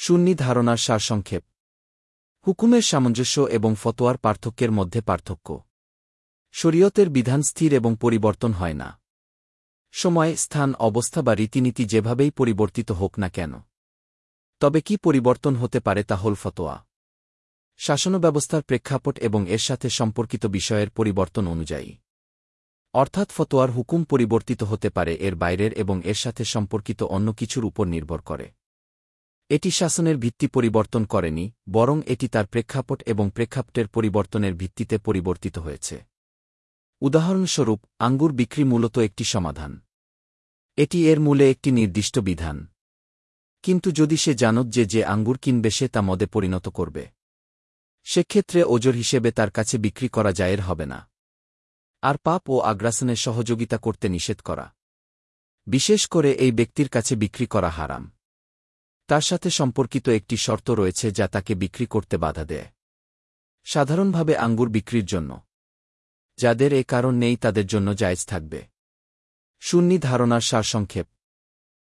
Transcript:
সুন্নি ধারণার সারসংক্ষেপ। হুকুমের সামঞ্জস্য এবং ফতোয়ার পার্থক্যের মধ্যে পার্থক্য। শরীয়তের বিধান স্থির এবং পরিবর্তন হয় না। সময়, স্থান, অবস্থা বা রীতিনীতি যেভাবেই পরিবর্তিত হোক না কেন। তবে কি পরিবর্তন হতে পারে তা হল ফতোয়া। শাসনব্যবস্থার প্রেক্ষাপট এবং এর সাথে সম্পর্কিত বিষয়ের পরিবর্তন অনুযায়ী। অর্থাৎ ফতোয়ার হুকুম পরিবর্তিত হতে পারে এর বাইরের এবং এর সাথে সম্পর্কিত অন্য কিছুর উপর নির্ভর করে। এটি শাসনের ভিত্তি পরিবর্তন করেনি, বরং এটি তার প্রেক্ষাপট এবং প্রেক্ষাপটের পরিবর্তনের ভিত্তিতে পরিবর্তিত হয়েছে। উদাহরণস্বরূপ, আঙ্গুর বিক্রি মূলত একটি সমাধান। এটি এর মূলে একটি নির্দিষ্ট বিধান। কিন্তু যদি সে জানত যে আঙ্গুর কিনবে সে তা মদে পরিণত করবে, সেক্ষেত্রে ওজর হিসেবে তার কাছে বিক্রি করা জায়ের হবে না। আর পাপ ও আগ্রাসনে সহযোগিতা করতে নিষেধ করা, বিশেষ করে এই ব্যক্তির কাছে বিক্রি করা হারাম। তার সাথে সম্পর্কিত একটি শর্ত রয়েছে যা তাকে বিক্রি করতে বাধা দেয়। সাধারণভাবে আঙ্গুর বিক্রির জন্য যাদের এ কারণ নেই তাদের জন্য জায়েজ থাকবে। সুন্নি ধারণার সারসংক্ষেপ।